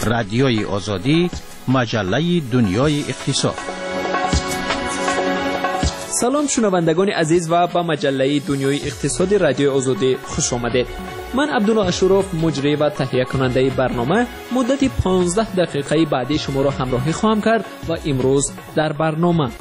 رادیوی آزادی، مجله دنیای اقتصاد. سلام شنوندگان عزیز و به مجله دنیای اقتصاد رادیو آزادی خوش آمدید. من عبدالله اشرف مجری و تهیه کننده برنامه مدت 15 دقیقه بعدی شما را همراهی خواهم کرد و امروز در برنامه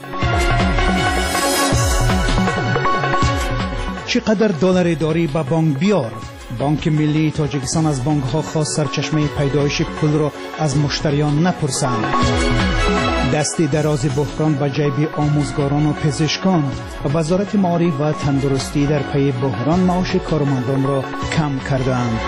چقدر دلار داری به بانک بیار؟ بانک ملی تاجیکستان از بانک ها خواست سرچشمه پیدایش پول را از مشتریان نپرسند. دستی دراز بحران به جیب آموزگاران و پزشکان. وزارت معارف و تندرستی در پی بحران معاش کارمندان را کم کردند.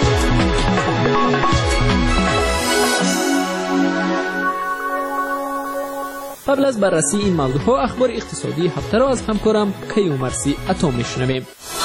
قبل از بررسی این موضوعها اخبار اقتصادی هفته را از همکارم کیومرثی عطا میشنویم.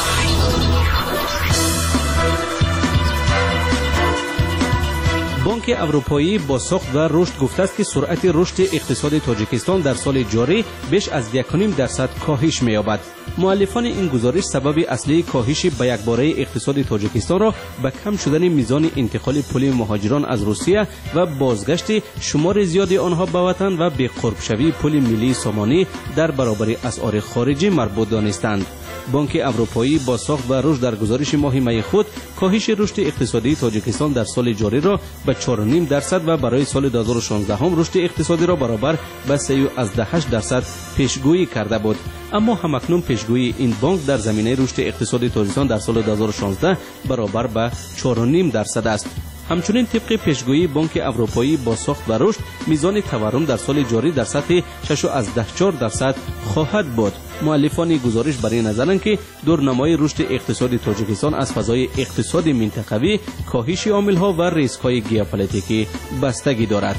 بانک اروپایی با ساخت و رشد گفته است که سرعت رشد اقتصاد تاجیکستان در سال جاری بیش از 1.5% کاهش می‌یابد. مؤلفان این گزارش سبب اصلی کاهش به یکباره اقتصاد تاجیکستان را به کم شدن میزان انتقال پول مهاجران از روسیه و بازگشت شمار زیادی آنها به وطن و به قرب شوی پول ملی سامانی در برابر اسعار خارجی مربوط دانستند. بانک اروپایی با ساخت و رشد در گزارش ماه می خود کاهش رشد اقتصادی تاجیکستان در سال جاری را به 4.5% و برای سال 2016 هم رشد اقتصادی را برابر به 3.8% پیشگویی کرده بود. اما همکنون پیشگویی این بانک در زمینه رشد اقتصادی تاجیکستان در سال 2016 برابر به 4.5% است. همچنین طبق پیشگویی بانک اروپایی با ساخت و رشد میزان تورم در سال جاری در سطح 6.4% خواهد بود. مؤلفان گزارش بر این نظرند که دورنمای رشد اقتصادی تاجیکستان از فضای اقتصادی منطقوی، کاهش عامل‌ها و ریسک‌های ژئوپلیتیکی بستگی دارد.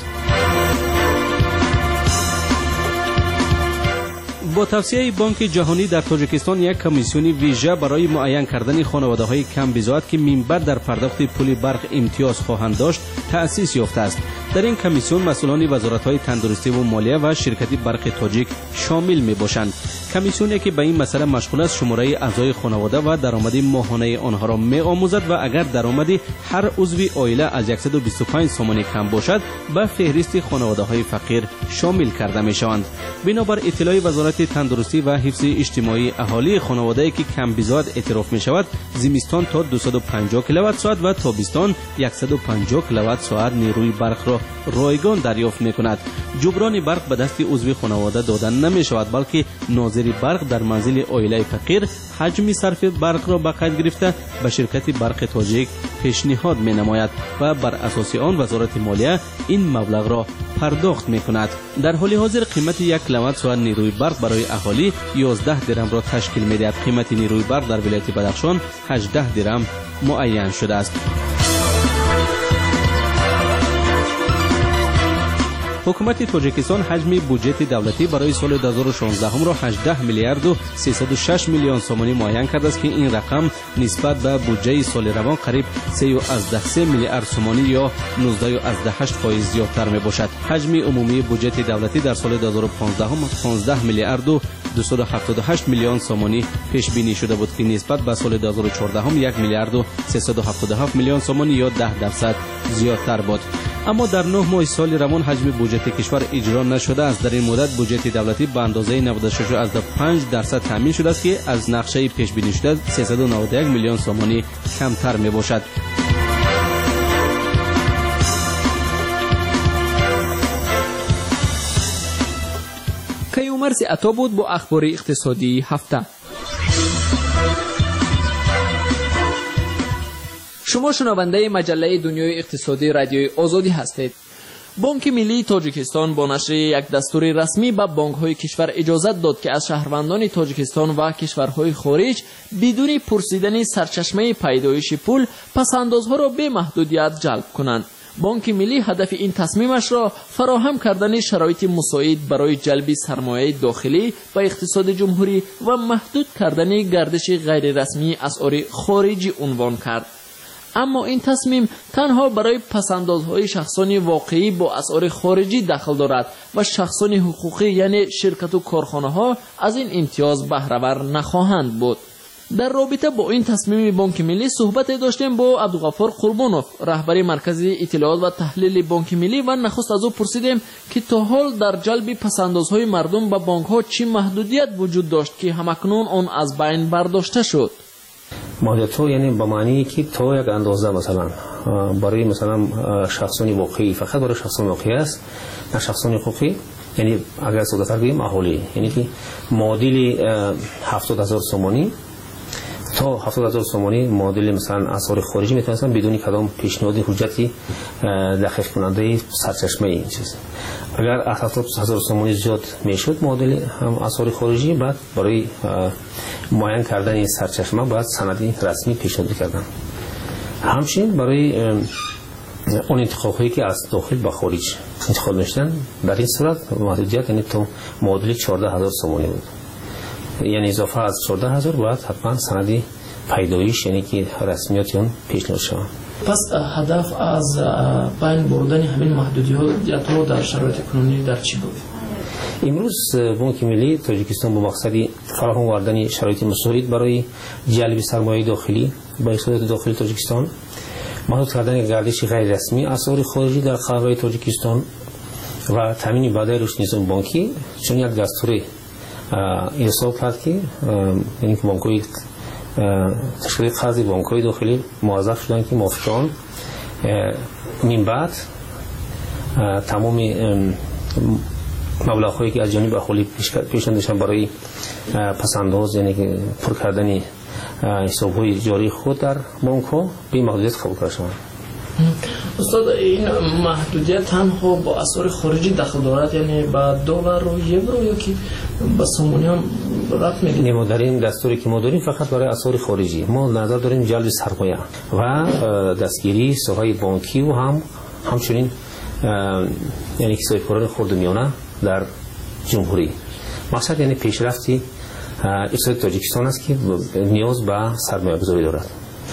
با توصیه بانک جهانی در تاجیکستان یک کمیسیون ویژه برای معین کردن خانواده‌های کم بضاعت که منبع در پرداخت پول برق امتیاز خواهند داشت تأسیس یافته است. در این کمیسیون مسئولان وزارت‌های تندرستی و مالیه و شرکت برق تاجیک شامل می‌باشند. کمیسیونی که به این مسئله مشغول است شماره اعضای خانواده و درآمد ماهانه آنها را می‌آموزد و اگر درآمد هر عضو عائله از 125 سومانی کم باشد به فهرست خانواده‌های فقیر شامل کرده می‌شوند. بنابر اطلاع وزارت تندرستی و حفظ اجتماعی اهالی خانواده‌ای که کم بضاعت اعتراف می‌شود زمستان تا 250 کیلووات ساعت و تابستان 150 کیلووات ساعت نیروی برق را رایگان دریافت می‌کند. جبران برق به دست عضو خانواده دادن نمی‌شود بلکه ناظر برق در منزل عائله فقیر حجم صرف برق را به قید گرفته به شرکت برق تاجیک پیشنهاد می‌نماید و بر اساس آن وزارت مالیه این مبلغ را پرداخت می‌کند. در حال حاضر قیمت 1 کیلووات ساعت نیروی برق برای اهالی 11 درم را تشکیل می‌دهد. قیمت نیروی برق در ولایت بدخشان 18 درم معین شده است. حکومت تاجیکستان حجم بودجه دولتی برای سال 2016 را 18 میلیارد و 306 میلیون سومانی معین کرده است که این رقم نسبت به بودجه سال روان قریب 3.3 میلیارد سومانی یا 19.8% زیادتر می باشد. حجم عمومی بودجه دولتی در سال 2015 هم 15 میلیارد و 278 میلیون سومانی پیش بینی شده بود که نسبت به سال 2014 هم 1 میلیارد و 377 میلیون سومانی یا 10% زیادتر بود. اما در 9 ماه سال روان حجم بودجه کشور اجرا نشده است. در این مدت بودجه دولتی به اندازه 96.5% تامین شده است که از نقشه پیش بینی شده 391 میلیون سومانی کمتر می باشد. کیومرثی عطا بود با اخبار اقتصادی هفته. شما شنونده مجله دنیای اقتصادی رادیوی آزادی هستید. بانک ملی تاجیکستان با نشر یک دستور رسمی به بانک‌های کشور اجازت داد که از شهروندان تاجیکستان و کشورهای خارج بدون پرسیدن سرچشمه پیدایش پول پس‌اندازها را به محدودیت جلب کنند. بانک ملی هدف این تصمیمش را فراهم کردن شرایط مساعد برای جلب سرمایه داخلی و اقتصاد جمهوری و محدود کردن گردش غیر رسمی اسعار خارجی عنوان کرد. اما این تصمیم تنها برای پس‌اندازهای شخصان واقعی با اسعار خارجی دخل دارد و شخصان حقوقی یعنی شرکت و کارخانه‌ها از این امتیاز بهره‌ور نخواهند بود. در رابطه با این تصمیم بانک ملی صحبت داشتیم با عبدالغفار قربانوف، رهبر مرکز اطلاعات و تحلیل بانک ملی، و نخست از او پرسیدیم که تا حال در جلب پسندازهای مردم به بانک ها چه محدودیت وجود داشت که همکنون آن از بین برداشته شد. محدودیت ها یعنی به معنی که تا یک اندازه مثلا برای مثلا شخصان واقعی، فقط برای شخصان واقعی است، نه شخصان حقوقی. یعنی اگر سوداتر بگیم اهالی، یعنی که معادل 70,000 سومانی تا 70,000 سومانی معادل مثلا اسعار خارجی میتونستن بدون کدام پیشنهاد حجتی دقیق کننده سرچشمه این چیز. اگر 70,000 سومانی زیاد میشد معادل هم اسعار خارجی، بعد برای معین کردن این سرچشمه باید سند رسمی پیشنهاد کردن. همچنین برای اون انتخاب‌هایی که از داخل به خارج انتخاب میشدن، در این صورت محدودیت یعنی تو معادل 14,000 سومانی بود. یعنی اضافه از 14,000 باید حتما سند پیدایش یعنی که رسمیات اون پیشنهاد شود. پس هدف از بین بردن همین محدودیت‌ها در شرایط کنونی در چی بود؟ امروز بانک ملی تاجیکستان با مقصد فراهم آوردن شرایط مساعد برای جلب سرمایه داخلی به اقتصاد داخلی تاجیکستان، محدود کردن گردش غیر رسمی اسعار خارجی در خارج تاجیکستان و تامین وعده رشد نظام بانکی، چون یک دستور حساب کرد که یعنی که بانک‌های تشکیل قرض بانک‌های داخلی موظف شدن که موافقان من بعد تمام مبلغ‌هایی که از جانب اهالی پیشنهادشان برای پسنداز یعنی که پر کردن حساب‌های جاری خود در بانک‌ها به محدودیت قبول کرده شدند. استاد، این محدودیت تنها با اسعار خارجی دخل دارد، یعنی با دلار و یورو یا که با سومانی هم رفت میگیره؟ ما در این دستوری که ما داریم فقط برای اسعار خارجی. ما نظر داریم جلب سرمایه و دستگیری ساحه بانکی و همچنین یعنی کسب خرد و میانه در جمهوری. مقصد یعنی پیشرفتی اقتصاد تاجیکستان است که نیاز به سرمایه گذاری دارد.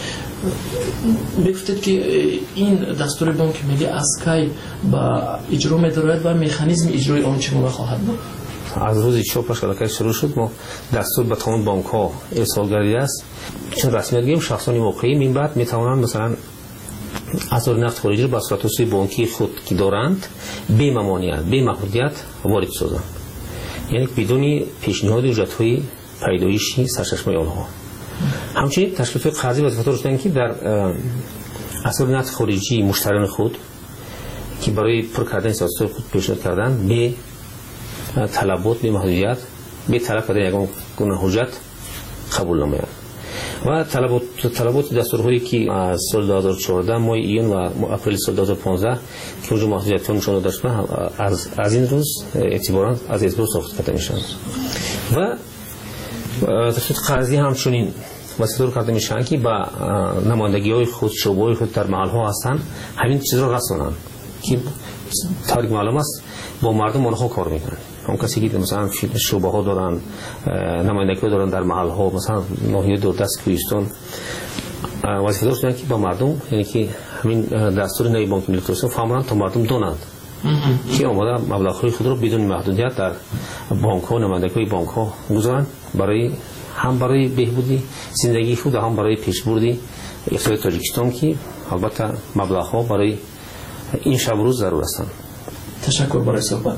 بگفتید که این دستور بانک ملی از کی با اجرا می‌دارد و مکانیزم اجرای آن چه خواهد بود؟ از روزی چوبش که شروع شد ما دستور به تمام بانک‌ها ارسال گردیده است، چون رسمیت گیم شخصان واقعی من بعد می‌توانند مثلا اسعار نفت خارجی را به صورت وسیع بانکی خود که دارند بی ممانعت بی محدودیت وارد سازند، یعنی بدون پیشنهاد اجرت‌های پیدایشی سرچشمه آنها. همچنین تشکیلات قرضی وظیفه داشتند که در اسعار نفت خارجی مشتریان خود که برای پر کردن سیاست خود پیشنهاد کردند به طلبات به محدودیت به طلب کردن یگان گونه حجت قبول نمایند و طلبات دستورهایی که از سال 2014 ماه ایون و اپریل سال 2015 که اونجا محدودیت نشان داشت از این روز اعتبارا از اعتبار ساخته کرده میشن و تشکیلات قرضی همچنین واسطه کرده میشن که با نمایندگی‌های خود شعبه‌های خود در محل‌ها هستند همین چیز را رسانند که تاریخ معلوم است با مردم آنها کار میکنن. اون کسی که مثلا شعبه‌ها دارن نمایندگی دارن در محل‌ها مثلا ناحیه دوردست کوهستان وظیفه داشتن که با مردم یعنی که همین دستور نوی بانک ملی توسعه فهموند تا مردم دونند که آماده مبلغ‌های خود را بدون محدودیت در بانک‌ها نمایندگی بانک‌ها گذارن برای بهبودی زندگی خود و هم برای پیشبردی اقتصاد تاجیکستان که البته مبلغ‌ها برای این شب روز ضرور هستند. تشکر برای صحبت.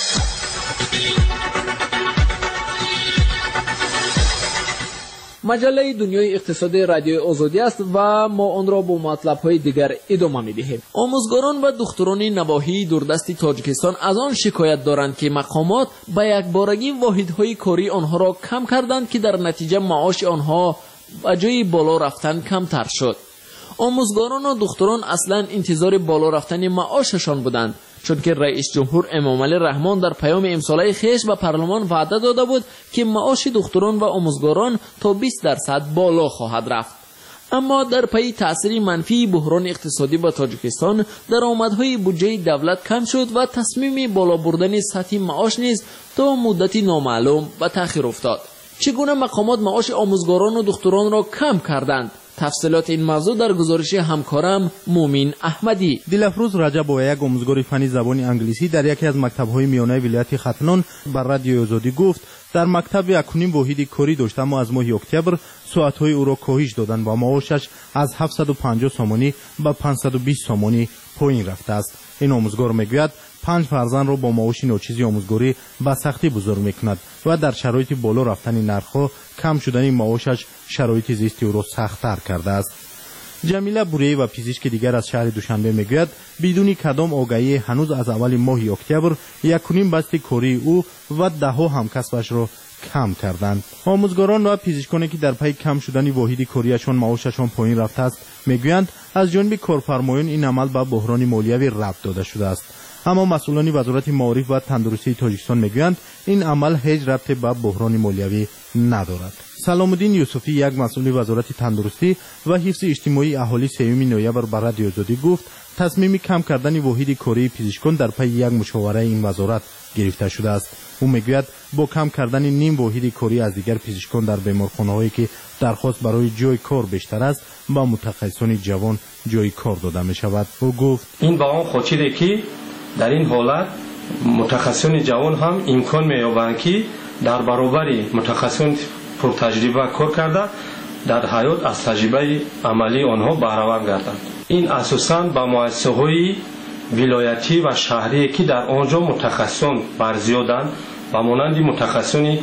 مجله دنیای اقتصادی رادیو آزادی است و ما آن را با مطلب‌های دیگر ادامه می‌دهیم. آموزگاران و دختران نواحی دوردست تاجیکستان از آن شکایت دارند که مقامات به یکبارگی واحدهای کاری آنها را کم کردند که در نتیجه معاش آنها به جای بالا رفتن کمتر شد. آموزگاران و دختران اصلا انتظار بالا رفتن معاششان بودند، چون که رئیس جمهور امامعلی رحمان در پیام امساله خیش به پارلمان وعده داده بود که معاش دختران و آموزگاران تا 20% بالا خواهد رفت. اما در پی تأثیر منفی بحران اقتصادی به تاجیکستان درآمدهای بودجه دولت کم شد و تصمیم بالا بردن سطح معاش نیز تا مدتی نامعلوم به تأخیر افتاد. چگونه مقامات معاش آموزگاران و دختران را کم کردند؟ تفصیلات این موضوع در گزارش همکارم مومین احمدی. دلفروز رجب و یک آموزگار فنی زبان انگلیسی در یکی از مکتب‌های میانه ولایت ختلان بر رادیوی آزادی گفت در مکتب یکونیم واحد کاری داشت، اما از ماه اکتبر ساعت‌های او را کاهش دادند و معاشش از 750 سومانی به 520 سومانی پایین رفته است. این آموزگار میگوید 5 فرزند را با معاش ناچیزی آموزگاری به سختی بزرگ میکند و در شرایط بالا رفتن نرخ‌ها کم شدن معاشش شرایط زیستی او را سخت‌تر کرده است. جمیله بوری و پزشک دیگر از شهر دوشنبه میگوید بدون کدام آگاهی هنوز از اول ماه اکتبر یکونیم بسته کاری او و 10 همکسبش را کم کردند. آموزگاران و پزشکانی که در پی کم شدن واحد کاریشان معاششان پایین رفته است میگویند از جانب کارفرمایان این عمل به بحران مالیوی ربط داده شده است. اما مسئولان وزارت معارف و تندرستی تاجیکستان میگویند این عمل هیچ ربطی به بحران مالیوی ندارد. سلام الدین یوسفی، یک مسئول وزارت تندرستی و حفظ اجتماعی اهالی 3 نوامبر بر رادیو آزادی گفت تصمیم کم کردن واحد کاری پزشکان در پی یک مشاوره این وزارت گرفته شده است. او میگوید با کم کردن نیم واحد کاری از دیگر پزشکان در بیمارخانه‌هایی که درخواست برای جای کار بیشتر است با متخصصان جوان جای کار داده می شود. او گفت این با آن خاطره که در این حالت متخصصان جوان هم امکان می‌یابند که در برابر متخصصان پرتجربه کار کرده در حیات از تجربه عملی آنها بهره‌مند گردند. این اساساً با مؤسسه‌های ولایتی و شهری که در آنجا متخصصان برزیادند و مانند متخصصان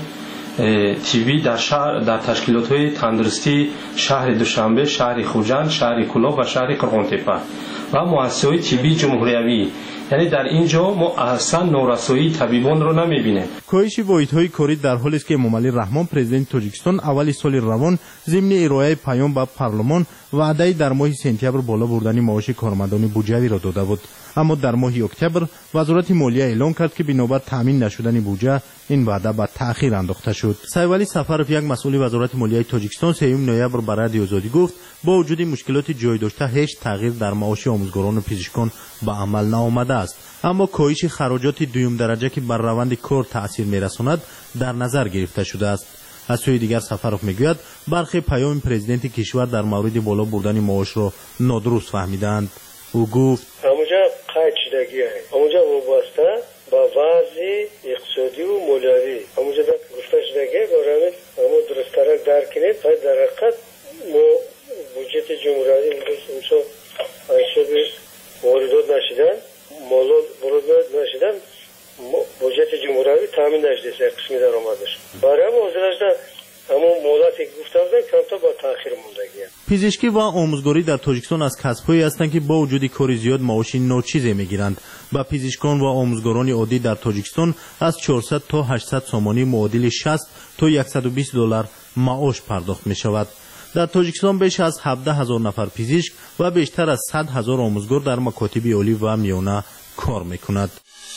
تیوی در شهر در تشکیلات‌های تندرستی شهر دوشنبه، شهر خوجند، شهر کلاه و شهر قرغانتپه و مؤسسه‌های طبی جمهوریوی، یعنی در اینجا ما اصلا نارسایی طبیبان رو نمیبینیم. کاهش واحدهای کاری در حالی است که امامعلی رحمان پرزیدنت تاجیکستان اول سال روان ضمن ارائه پیام به پارلمان وعده در ماه سپتامبر بالا بردن معاش کارمندان بودجه‌ای را داده بود، اما در ماه اکتبر وزارت مالیه اعلام کرد که بنابر تامین نشدن بودجه این وعده به تأخیر انداخته شد. سایوالی سفرف، یک مسئول وزارت مالیه تاجیکستان 3 نوامبر بر رادیو آزادی گفت با وجود مشکلات جای داشته هیچ تغییر در معاش آموزگاران و پزشکان به عمل نآمده است، اما کاهش خراجات دوم درجه که بر روند کار تأثیر می‌رساند در نظر گرفته شده است. از سوی دیگر سفرف میگوید برخی پیام پرزیدنت کشور در مورد بالا بردن معاش را نادرست فهمیدند. او گفت همونجا قید شدگی است، همونجا وابسته با وضع اقتصادی و مالیاتی همونجا گفته شدگی برای همون درست‌تر درک کنید. در حقیقت ما بودجه جمهوری اونجا ایشون واردات نشدن، مالات واردات نشدن، بودجه جمهوری تامین نشده قسمی درآمدش. برای ما حاضرشدن همون مولاتی گفتم کمتر با تأخیر موندگی. پزشکی و آموزگاری در تاجیکستان از کسب‌هایی هستند که با وجود کار زیاد معاش ناچیزی میگیرند. با پزشکان و آموزگاران عادی در تاجیکستان از 400 تا 800 سومانی معادل 60 تا 120 دلار معاش پرداخت می شود. در تاجیکستان بیش از 17,000 نفر پزشک و بیشتر از 100,000 آموزگار در مکاتب عالی و میانه کار میکند.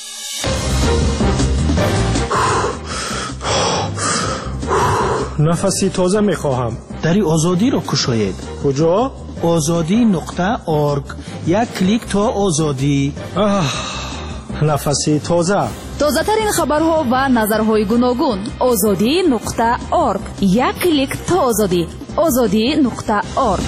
نفسی تازه میخواهم. دری آزادی را کشاید. کجا؟ azadi.org. یک کلیک تا آزادی. نفسی تازه. تازه ترین خبرها و نظرهای گوناگون. azadi.org. یک کلیک تا آزادی. azadi.org.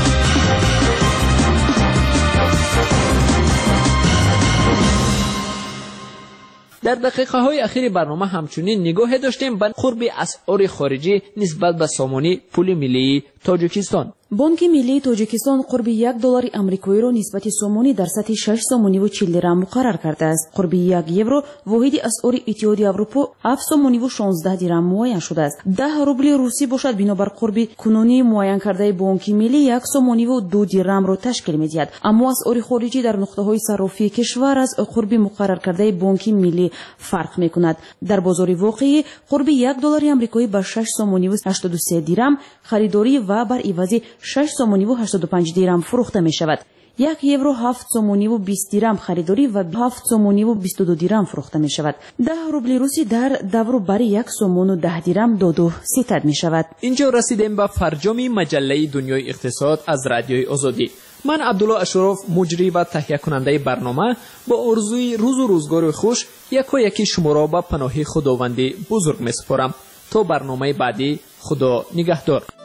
در دقیقه های اخیر برنامه همچنین نگاه داشتیم به قرب اسعار خارجی نسبت به سامانی پول ملی تاجیکستان. بانک ملی تاجیکستان قرب $1 آمریکایی را نسبت سامانی در سطح 6 سامانی و 40 درهم مقرر کرده است. قرب 1 یورو واحد اسعار اتحادیه اروپا 7 سامانی و 16 درهم معین شده است. 10 روبل روسی باشد بنابر قرب کنونی معین کرده بانک ملی 1 سامانی و 2 درهم را تشکیل می‌دهد. اما اسعار خارجی در نقطه‌های صرافی کشور از قرب مقرر کرده بانک ملی فرق می‌کند. در بازار واقعی قرب $1 آمریکایی به 6 سامانی و 83 درهم خریداری و بر عوض 6 سامانی و 85 درهم فروخته می شود. 1 یورو 7 سامانی و 20 درهم خریداری و 7 سامانی و 22 درهم فروخته می شود. 10 روبل روسی در دورو برای 1 سامان و 10 درهم دادو ستد می شود. اینجا رسیدیم به فرجام مجله دنیای اقتصاد از رادیوی آزادی. من عبدالله اشرف مجری و تهیه کننده برنامه با آرزوی روز و روزگار خوش یکی شما را به پناه خداوند بزرگ می سپارم. تا برنامه بعدی خدا نگهدار.